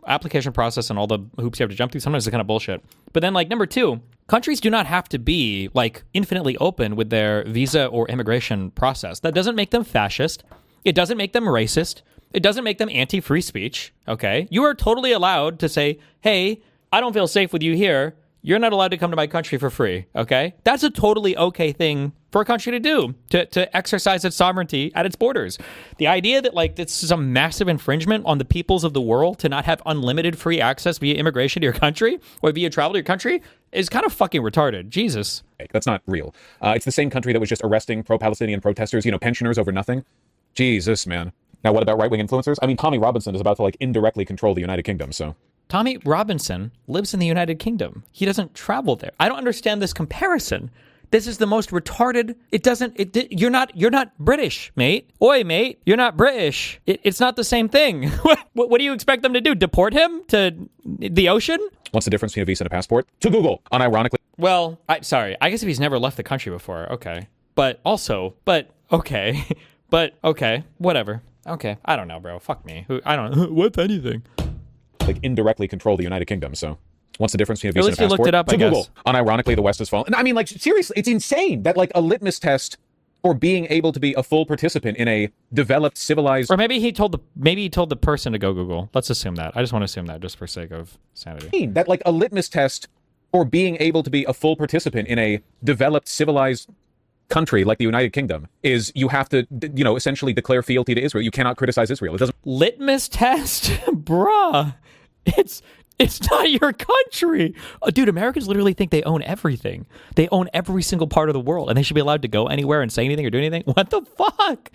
application process and all the hoops you have to jump through, sometimes it's kind of bullshit. But then, like, number two, countries do not have to be, like, infinitely open with their visa or immigration process. That doesn't make them fascist. It doesn't make them racist. It doesn't make them anti-free speech, okay? You are totally allowed to say, hey, I don't feel safe with you here. You're not allowed to come to my country for free, okay? That's a totally okay thing for a country to do, to, to exercise its sovereignty at its borders. The idea that, like, this is a massive infringement on the peoples of the world to not have unlimited free access via immigration to your country or via travel to your country is kind of fucking retarded. Jesus. That's not real. Uh, it's the same country that was just arresting pro-Palestinian protesters, you know, pensioners over nothing. Jesus, man. Now, what about right-wing influencers? I mean, Tommy Robinson is about to, like, indirectly control the United Kingdom, so... Tommy Robinson lives in the United Kingdom. He doesn't travel there. I don't understand this comparison. This is the most retarded. It doesn't. It. You're not. You're not British, mate. Oi, mate. You're not British. It, it's not the same thing. what, what do you expect them to do? Deport him to the ocean? What's the difference between a visa and a passport? To Google. Unironically. Well, I sorry. I guess if he's never left the country before, okay. But also, but okay, but okay, whatever. Okay, I don't know, bro. Fuck me. Who? I don't know. What's anything? Like, indirectly control the United Kingdom, so what's the difference between a visa and a passport? At least you looked it up, to I Google. guess. Unironically, the West has fallen. I mean, like, seriously, it's insane that, like, a litmus test for being able to be a full participant in a developed, civilized... Or maybe he told the maybe he told the person to go Google. Let's assume that. I just want to assume that just for sake of sanity. That, like, a litmus test for being able to be a full participant in a developed, civilized country like the United Kingdom is you have to, you know, essentially declare fealty to Israel. You cannot criticize Israel. It doesn't... Litmus test? Bruh. It's it's not your country. Uh, dude, Americans literally think they own everything. They own every single part of the world, and they should be allowed to go anywhere and say anything or do anything. What the fuck?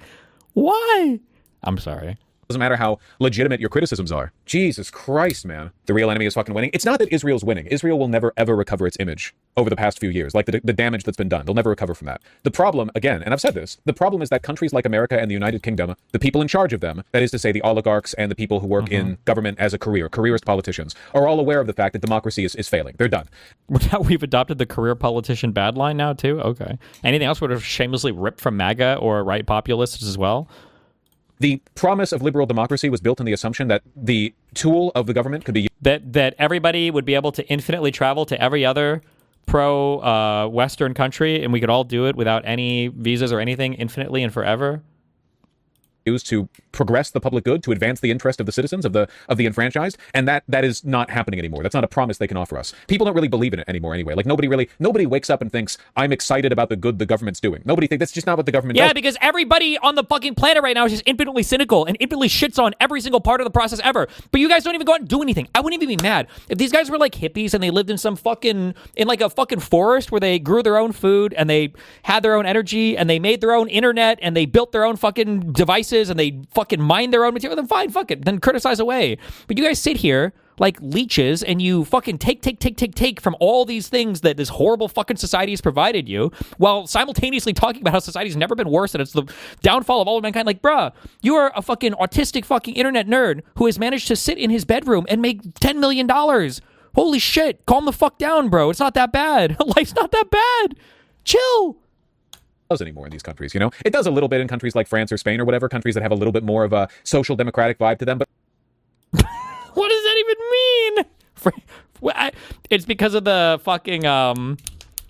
Why? I'm sorry. Doesn't matter how legitimate your criticisms are. Jesus Christ, man. The real enemy is fucking winning. It's not that Israel's winning. Israel will never, ever recover its image over the past few years. Like, the, the damage that's been done. They'll never recover from that. The problem, again, and I've said this, the problem is that countries like America and the United Kingdom, the people in charge of them, that is to say the oligarchs and the people who work mm-hmm. in government as a career, careerist politicians, are all aware of the fact that democracy is, is failing. They're done. We've adopted the career politician bad line now, too? Okay. Anything else would have shamelessly ripped from MAGA or right populists as well? The promise of liberal democracy was built on the assumption that the tool of the government could be used. That, that everybody would be able to infinitely travel to every other pro-Western uh, country, and we could all do it without any visas or anything infinitely and forever? To progress the public good, to advance the interest of the citizens, of the of the enfranchised, and that that is not happening anymore. That's not a promise they can offer us. People don't really believe in it anymore anyway. Like, nobody really, nobody wakes up and thinks, I'm excited about the good the government's doing. Nobody thinks, that's just not what the government yeah, does. Yeah, because everybody on the fucking planet right now is just infinitely cynical and infinitely shits on every single part of the process ever. But you guys don't even go out and do anything. I wouldn't even be mad. If these guys were like hippies and they lived in some fucking, in like a fucking forest where they grew their own food and they had their own energy and they made their own internet and they built their own fucking devices and they fucking mine their own material, then fine, fuck it, then criticize away. But you guys sit here like leeches and you fucking take, take, take, take, take from all these things that this horrible fucking society has provided you, while simultaneously talking about how society's never been worse and it's the downfall of all of mankind. Like, bruh, you are a fucking autistic fucking internet nerd who has managed to sit in his bedroom and make ten million dollars. Holy shit, calm the fuck down, bro. It's not that bad. Life's not that bad. Chill. Does anymore in these countries, you know? It does a little bit in countries like France or Spain or whatever, countries that have a little bit more of a social democratic vibe to them, but... What does that even mean? It's because of the fucking, um...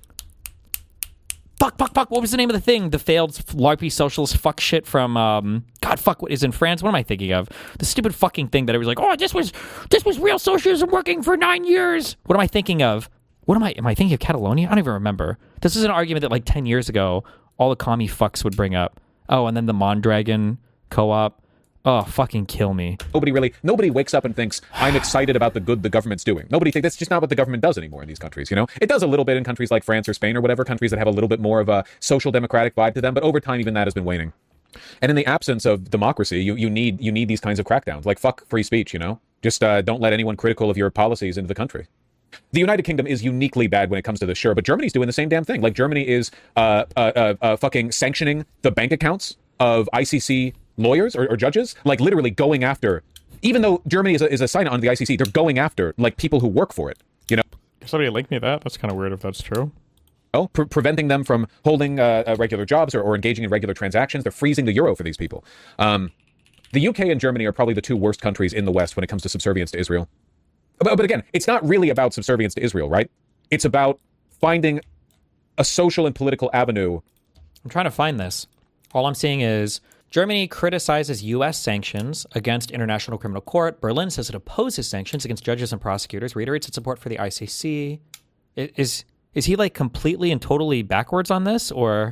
Fuck, fuck, fuck, what was the name of the thing? The failed LARPy socialist fuck shit from, um... God, fuck, what is in France? What am I thinking of? The stupid fucking thing that I was like, oh, this was, this was real socialism working for nine years! What am I thinking of? What am I, am I thinking of Catalonia? I don't even remember. This is an argument that like ten years ago, all the commie fucks would bring up. Oh, and then the Mondragon co-op. Oh, fucking kill me. Nobody really, nobody wakes up and thinks, I'm excited about the good the government's doing. Nobody thinks, that's just not what the government does anymore in these countries, you know? It does a little bit in countries like France or Spain or whatever, countries that have a little bit more of a social democratic vibe to them, but over time even that has been waning. And in the absence of democracy, you, you need you need these kinds of crackdowns. Like, fuck free speech, you know? Just uh, don't let anyone critical of your policies into the country. The United Kingdom is uniquely bad when it comes to this, sure, but Germany's doing the same damn thing. Like, Germany is uh, uh, uh, uh, fucking sanctioning the bank accounts of I C C lawyers or, or judges, like literally going after, even though Germany is a, is a sign on the I C C, they're going after, like, people who work for it, you know? Somebody linked me that? That's kind of weird if that's true. Oh, pre- preventing them from holding uh, uh, regular jobs or, or engaging in regular transactions. They're freezing the euro for these people. Um... The U K and Germany are probably the two worst countries in the West when it comes to subservience to Israel. But, but again, it's not really about subservience to Israel, right? It's about finding a social and political avenue. I'm trying to find this. All I'm seeing is Germany criticizes U S sanctions against International Criminal Court. Berlin says it opposes sanctions against judges and prosecutors, reiterates its support for the I C C. Is, is he like completely and totally backwards on this? Or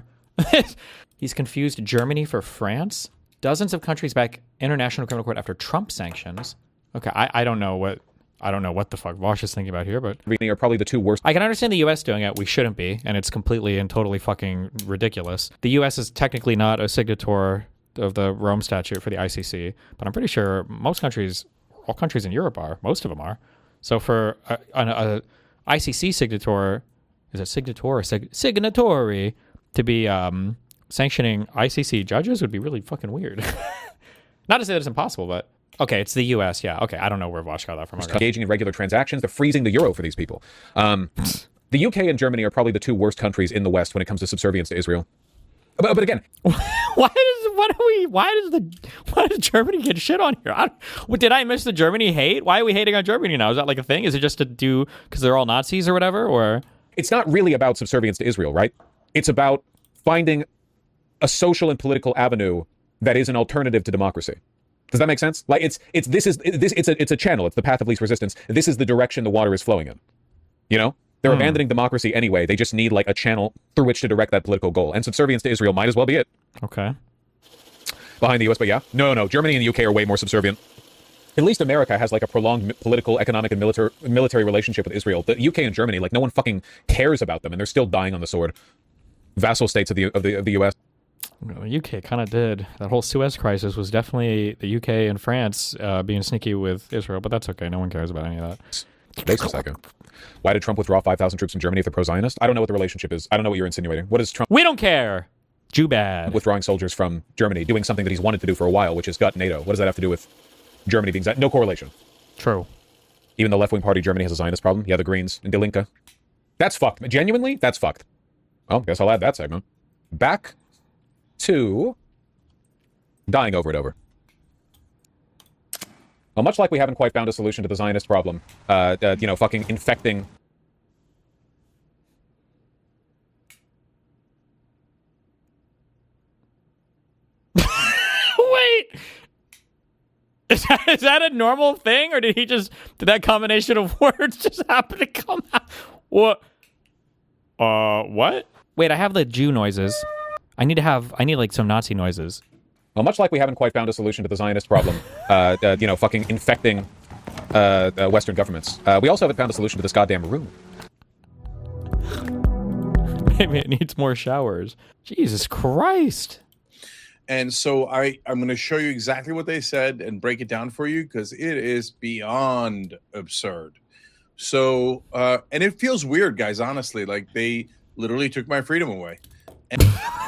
he's confused Germany for France? Dozens of countries back International Criminal Court after Trump sanctions. Okay, I, I don't know what... I don't know what the fuck Vosh is thinking about here, but... are probably the two worst. I can understand the U S doing it. We shouldn't be, and it's completely and totally fucking ridiculous. The U S is technically not a signatory of the Rome Statute for the I C C, but I'm pretty sure most countries, all countries in Europe are. Most of them are. So for a, a, a I C C signatory, is it signatory or sig, signatory to be um, sanctioning I C C judges would be really fucking weird. Not to say that it's impossible, but... Okay, it's the U S, yeah. Okay, I don't know where Vosh got that from. Engaging in regular transactions, they're freezing the euro for these people. Um, the U K and Germany are probably the two worst countries in the West when it comes to subservience to Israel. But, but again... why does why do we why does the why does Germany get shit on here? I, what, did I miss the Germany hate? Why are we hating on Germany now? Is that like a thing? Is it just to do because they're all Nazis or whatever? Or it's not really about subservience to Israel, right? It's about finding a social and political avenue that is an alternative to democracy. Does that make sense? Like it's it's this is this it's a it's a channel. It's the path of least resistance. This is the direction the water is flowing in. You know, they're mm. abandoning democracy anyway. They just need like a channel through which to direct that political goal. And subservience to Israel might as well be it. Okay. Behind the U S, but yeah, no, no. Germany and the U K are way more subservient. At least America has like a prolonged political, economic, and military military relationship with Israel. The U K and Germany, like no one fucking cares about them, and they're still dying on the sword. Vassal states of the of the of the U S. The U K kind of did. That whole Suez crisis was definitely the U K and France uh, being sneaky with Israel, but that's okay. No one cares about any of that. Wait a second. Why did Trump withdraw five thousand troops from Germany if they're pro-Zionist? I don't know what the relationship is. I don't know what you're insinuating. What is Trump... We don't care. Jew bad. Withdrawing soldiers from Germany, doing something that he's wanted to do for a while, which is gut NATO. What does that have to do with Germany being... No correlation. True. Even the left-wing party Germany has a Zionist problem. Yeah, the Greens and Die Linke. That's fucked. Genuinely, that's fucked. Well, guess I'll add that segment. Back to... dying over it over. Well, much like we haven't quite found a solution to the Zionist problem, uh, uh, you know, fucking infecting... Wait! Is that, is that a normal thing, or did he just... Did that combination of words just happen to come out? What? Uh, what? Wait, I have the Jew noises. I need to have... I need, like, some Nazi noises. Well, much like we haven't quite found a solution to the Zionist problem, uh, uh, you know, fucking infecting uh, uh, Western governments, uh, we also haven't found a solution to this goddamn room. Maybe it needs more showers. Jesus Christ. And so I, I'm going to show you exactly what they said and break it down for you because it is beyond absurd. So, uh, and it feels weird, guys, honestly. Like, they literally took my freedom away. And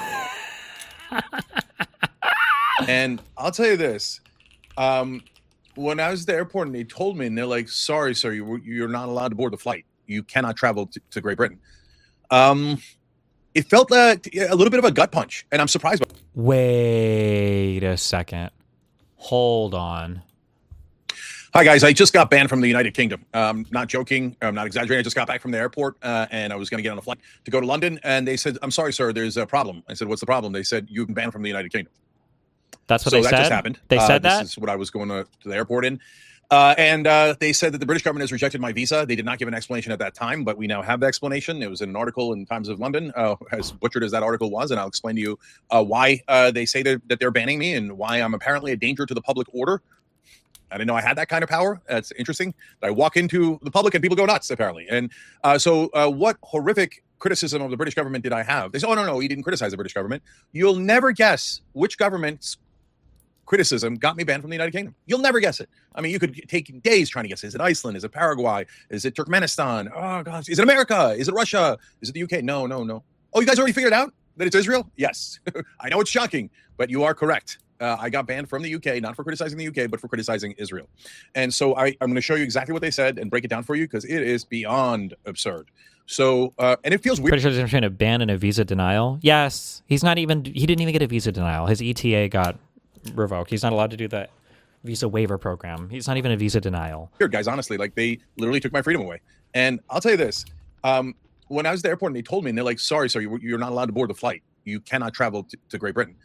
And I'll tell you this, um, when I was at the airport and they told me, and they're like, sorry, sir, you, you're not allowed to board the flight. You cannot travel to, to Great Britain. Um, it felt like a little bit of a gut punch, and I'm surprised. By- Wait a second. Hold on. Hi, guys. I just got banned from the United Kingdom. Um, not joking. I'm not exaggerating. I just got back from the airport, uh, and I was going to get on a flight to go to London, and they said, I'm sorry, sir, there's a problem. I said, what's the problem? They said, you've been banned from the United Kingdom. That's what so they that said? just happened. They said uh, that? This is what I was going to, to the airport in. Uh, and uh, they said that the British government has rejected my visa. They did not give an explanation at that time, but we now have the explanation. It was in an article in Times of London, uh, as butchered as that article was, and I'll explain to you uh, why uh, they say that, that they're banning me and why I'm apparently a danger to the public order. I didn't know I had that kind of power. That's interesting. I walk into the public and people go nuts, apparently. And uh, so uh, what horrific criticism of the British government did I have? They said, oh, no, no, he didn't criticize the British government. You'll never guess which government's criticism got me banned from the United Kingdom. You'll never guess it. I mean, you could take days trying to guess. Is it Iceland? Is it Paraguay? Is it Turkmenistan? Oh, gosh. Is it America? Is it Russia? Is it the U K? No, no, no. Oh, you guys already figured out that it's Israel? Yes. I know it's shocking, but you are correct. Uh, I got banned from the U K, not for criticizing the U K, but for criticizing Israel. And so I, I'm going to show you exactly what they said and break it down for you because it is beyond absurd. So, uh, and it feels weird. Pretty sure there's between a ban and a visa denial. Yes. He's not even, he didn't even get a visa denial. His E T A got revoked. He's not allowed to do the visa waiver program. He's not even a visa denial. Here, guys, honestly, like they literally took my freedom away. And I'll tell you this: um, when I was at the airport and they told me, and they're like, "Sorry, sir, you, you're not allowed to board the flight. You cannot travel to, to Great Britain."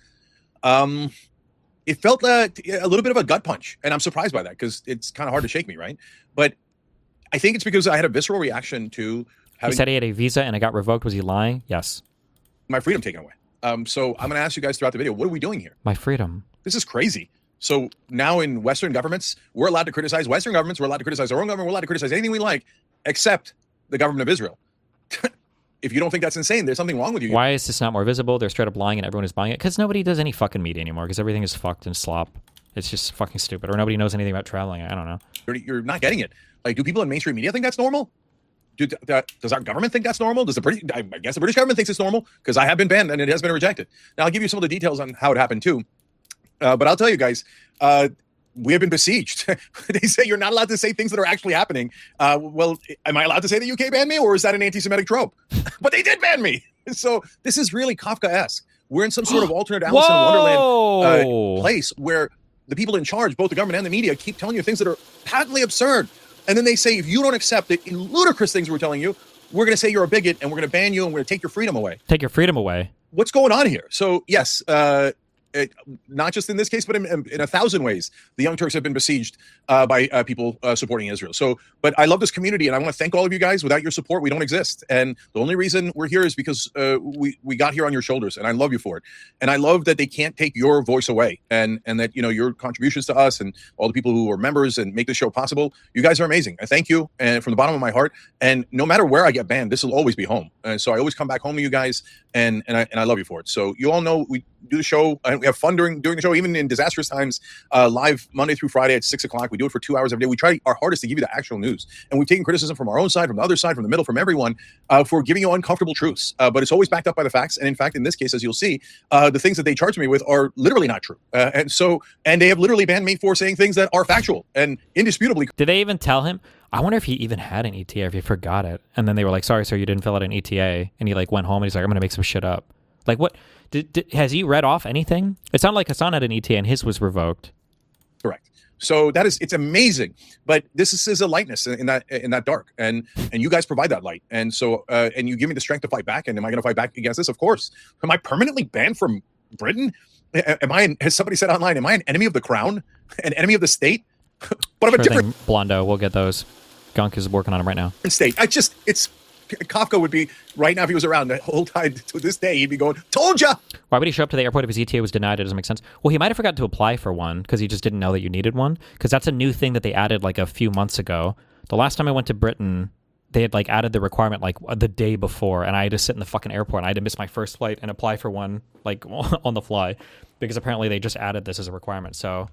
Um, it felt like a little bit of a gut punch, and I'm surprised by that because it's kind of hard to shake me, right? But I think it's because I had a visceral reaction to having He said he had a visa and it got revoked. Was he lying? Yes. my freedom taken away. Um, so I'm going to ask you guys throughout the video, what are we doing here? My freedom. This is crazy. So now in Western governments, we're allowed to criticize Western governments. We're allowed to criticize our own government. We're allowed to criticize anything we like, except the government of Israel. If you don't think that's insane, there's something wrong with you. Why is this not more visible? They're straight up lying and everyone is buying it. Because nobody does any fucking media anymore because everything is fucked and slop. It's just fucking stupid. Or nobody knows anything about traveling. I don't know. You're, you're not getting it. Like, do people in mainstream media think that's normal? Do, that, does our government think that's normal? Does the British, I guess the British government thinks it's normal because I have been banned and it has been rejected. Now, I'll give you some of the details on how it happened too. Uh, but I'll tell you guys, uh, we have been besieged. They say you're not allowed to say things that are actually happening. Uh, well, am I allowed to say the U K banned me, or is that an anti-Semitic trope? But they did ban me. So this is really Kafka-esque. We're in some sort of alternate Alice in Wonderland uh, place where the people in charge, both the government and the media, keep telling you things that are patently absurd. And then they say, if you don't accept it, in ludicrous things we're telling you, we're going to say you're a bigot and we're going to ban you and we're going to take your freedom away. Take your freedom away. What's going on here? So, yes, uh, it, not just in this case, but in, in a thousand ways, the Young Turks have been besieged uh, by uh, people uh, supporting Israel. So, but I love this community, and I want to thank all of you guys. Without your support, we don't exist. And the only reason we're here is because uh, we we got here on your shoulders, and I love you for it. And I love that they can't take your voice away, and and that you know your contributions to us and all the people who are members and make this show possible. You guys are amazing. I thank you, and from the bottom of my heart. And no matter where I get banned, this will always be home. And so I always come back home to you guys, and and I and I love you for it. So you all know we do the show, and we have fun during doing the show, even in disastrous times. Uh, live Monday through Friday at six o'clock. We do it for two hours every day. We try our hardest to give you the actual news, and we've taken criticism from our own side, from the other side, from the middle, from everyone uh, for giving you uncomfortable truths. Uh, but it's always backed up by the facts. And in fact, in this case, as you'll see, uh, the things that they charge me with are literally not true. Uh, and so, and they have literally banned me for saying things that are factual and indisputably. Did they even tell him? I wonder if he even had an E T A, or if he forgot it. And then they were like, sorry, sir, you didn't fill out an E T A. And he like went home and he's like, I'm going to make some shit up. Like, what? Did, did, has he read off anything? It sounded like Hassan had an E T A and his was revoked. Correct. So that is, it's amazing. But this is, is a lightness in that in that dark, and and you guys provide that light. And so, uh, and you give me the strength to fight back. And am I going to fight back against this? Of course. Am I permanently banned from Britain? Am I? An, has somebody said online? Am I an enemy of the crown? An enemy of the state? But I'm Sure a different thing, Blondo. We'll get those. Gunk is working on them right now. state. I just, it's. Kafka would be right now if he was around the whole time to this day. He'd be going, "Told ya." Why would he show up to the airport if his E T A was denied? It doesn't make sense. Well, he might have forgotten to apply for one because he just didn't know that you needed one. Because that's a new thing that they added like a few months ago. The last time I went to Britain, they had like added the requirement like the day before, and I had to sit in the fucking airport and I had to miss my first flight and apply for one like on the fly because apparently they just added this as a requirement. So.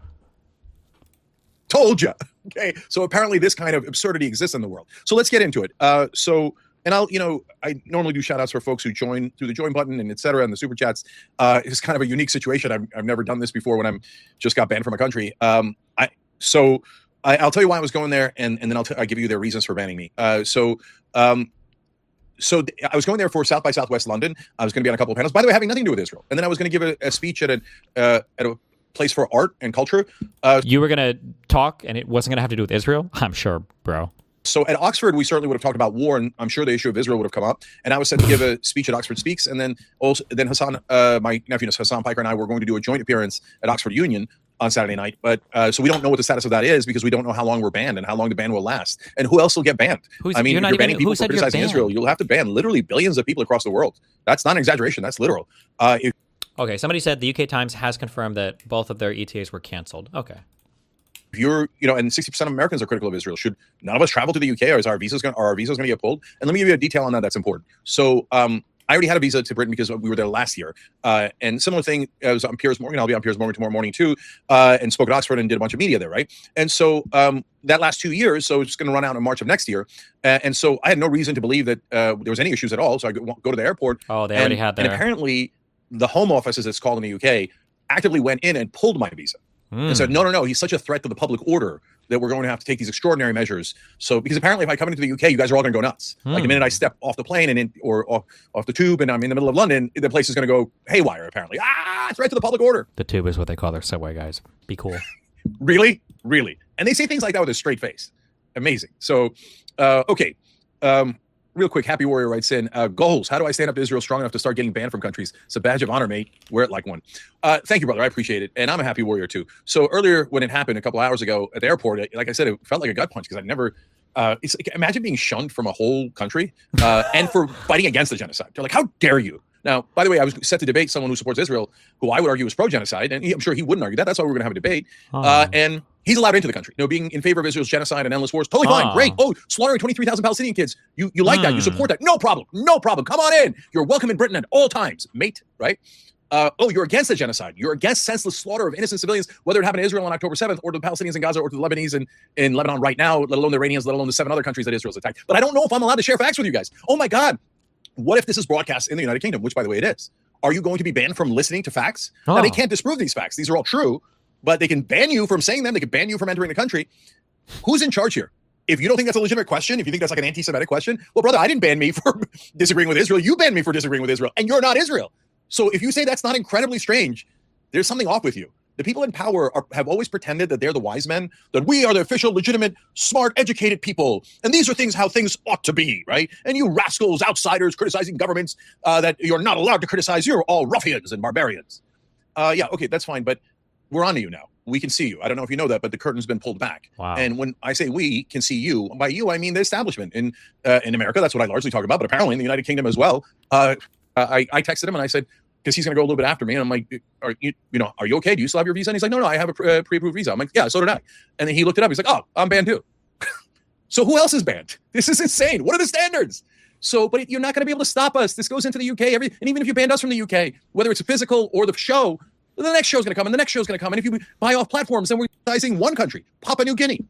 Told ya. Okay. So apparently this kind of absurdity exists in the world. So let's get into it. Uh, so, and I'll, you know, I normally do shout outs for folks who join through the join button and et cetera, and the super chats. Uh, it's kind of a unique situation. I've, I've never done this before when I'm just got banned from a country. Um, I, so I, I'll tell you why I was going there, and, and then I'll, t- I'll give you their reasons for banning me. Uh, so, um, So th- I was going there for South by Southwest London. I was going to be on a couple of panels, by the way, having nothing to do with Israel. And then I was going to give a, a speech at a, uh, at a place for art and culture. Uh, you were going to talk and it wasn't going to have to do with Israel? I'm sure, bro. So at Oxford, we certainly would have talked about war, and I'm sure the issue of Israel would have come up. And I was set to give a speech at Oxford Speaks, and then also then Hassan, uh, my nephew Hassan Piker, and I were going to do a joint appearance at Oxford Union on Saturday night. But uh, so we don't know what the status of that is because we don't know how long we're banned and how long the ban will last, and who else will get banned. Who's, I mean, you're if not you're even, banning people who for said you're criticizing banned? Israel, you'll have to ban literally billions of people across the world. That's not an exaggeration. That's literal. Uh, if, Okay, somebody said the U K Times has confirmed that both of their E T As were canceled. Okay. If you're, you know, and sixty percent of Americans are critical of Israel. Should none of us travel to the U K, or is our visas going? Are our visas going to get pulled? And let me give you a detail on that. That's important. So, um, I already had a visa to Britain because we were there last year. Uh, and similar thing, I was on Piers Morgan. I'll be on Piers Morgan tomorrow morning too, uh, and spoke at Oxford and did a bunch of media there, right? And so um, that last two years, so it's going to run out in March of next year. Uh, and so I had no reason to believe that uh, there was any issues at all. So I go, go to the airport. Oh, they and, already had their... And apparently the Home Office, as it's called in the U K, actively went in and pulled my visa. Mm. And said, no, no, no, he's such a threat to the public order that we're going to have to take these extraordinary measures. So, because apparently if I come into the U K, you guys are all going to go nuts. Hmm. Like the minute I step off the plane and in, or off, off the tube and I'm in the middle of London, the place is going to go haywire, apparently. Ah, it's right to the public order. The tube is what they call their subway, guys. Be cool. Really? Really? And they say things like that with a straight face. Amazing. So, uh, okay. Um, Real quick, Happy Warrior writes in, uh, goals. How do I stand up to Israel strong enough to start getting banned from countries? It's a badge of honor, mate. Wear it like one. Uh, thank you, brother. I appreciate it. And I'm a Happy Warrior, too. So earlier when it happened a couple hours ago at the airport, it, like I said, it felt like a gut punch because I never, uh, it's like, imagine being shunned from a whole country uh, and for fighting against the genocide. They're like, how dare you? Now, by the way, I was set to debate someone who supports Israel, who I would argue is pro-genocide, and he, I'm sure he wouldn't argue that. That's why we we're going to have a debate. Oh. Uh, and he's allowed into the country. You know, being in favor of Israel's genocide and endless wars, totally fine, Oh. great. Oh, slaughtering twenty-three thousand Palestinian kids. You you like that? You Hmm. support that? No problem, no problem. Come on in. You're welcome in Britain at all times, mate. Right? Uh, oh, you're against the genocide. You're against senseless slaughter of innocent civilians, whether it happened to Israel on October seventh, or to the Palestinians in Gaza, or to the Lebanese in, in Lebanon right now, let alone the Iranians, let alone the seven other countries that Israel's attacked. But I don't know if I'm allowed to share facts with you guys. Oh my God. What if this is broadcast in the United Kingdom, which, by the way, it is? Are you going to be banned from listening to facts? Oh. Now, they can't disprove these facts. These are all true, but they can ban you from saying them. They can ban you from entering the country. Who's in charge here? If you don't think that's a legitimate question, if you think that's like an anti-Semitic question, well, brother, I didn't ban me for disagreeing with Israel. You banned me for disagreeing with Israel, and you're not Israel. So if you say that's not incredibly strange, there's something off with you. The people in power are, have always pretended that they're the wise men, that we are the official, legitimate, smart, educated people. And these are things how things ought to be, right? And you rascals, outsiders, criticizing governments uh, that you're not allowed to criticize, you're all ruffians and barbarians. Uh, yeah, okay, that's fine. But we're on to you now. We can see you. I don't know if you know that, but the curtain's been pulled back. Wow. And when I say we can see you, by you, I mean the establishment. In uh, in America, that's what I largely talk about, but apparently in the United Kingdom as well. Uh, I, I texted him and I said, because he's going to go a little bit after me. And I'm like, are you, you know, are you okay? Do you still have your visa? And he's like, no, no, I have a pre- uh, pre-approved visa. I'm like, yeah, so did I. And then he looked it up. He's like, oh, I'm banned too. So who else is banned? This is insane. What are the standards? So, but you're not going to be able to stop us. This goes into the U K. Every, and even if you banned us from the U K, whether it's a physical or the show, the next show's going to come and the next show's going to come. And if you buy off platforms, then we're sizing one country, Papua New Guinea.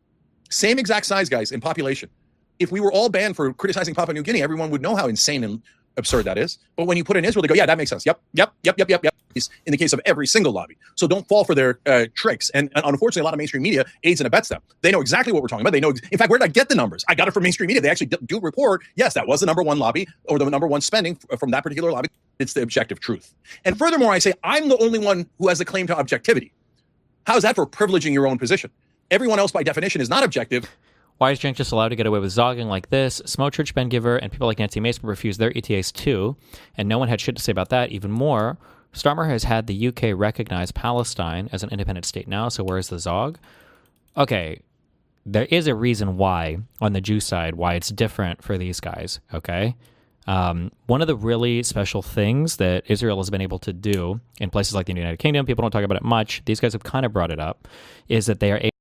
Same exact size, guys, in population. If we were all banned for criticizing Papua New Guinea, everyone would know how insane and absurd that is. But when you put in Israel, they go, yeah, that makes sense. Yep, yep, yep, yep, yep, yep. In the case of every single lobby. So don't fall for their uh, tricks. And, and unfortunately, a lot of mainstream media aids and abets them. They know exactly what we're talking about. They know, in fact, where did I get the numbers? I got it from mainstream media. They actually do report, yes, that was the number one lobby or the number one spending from that particular lobby. It's the objective truth. And furthermore, I say, I'm the only one who has a claim to objectivity. How is that for privileging your own position? Everyone else, by definition, is not objective. Why is Cenk just allowed to get away with zogging like this? Smotrich, Ben Giver, and people like Nancy Mason refused their E T As too, and no one had shit to say about that. Even more, Starmer has had the U K recognize Palestine as an independent state now, so where's the zog? Okay, there is a reason why, on the Jew side, why it's different for these guys, okay? Um, one of the really special things that Israel has been able to do in places like the United Kingdom, people don't talk about it much, these guys have kind of brought it up, is that they are able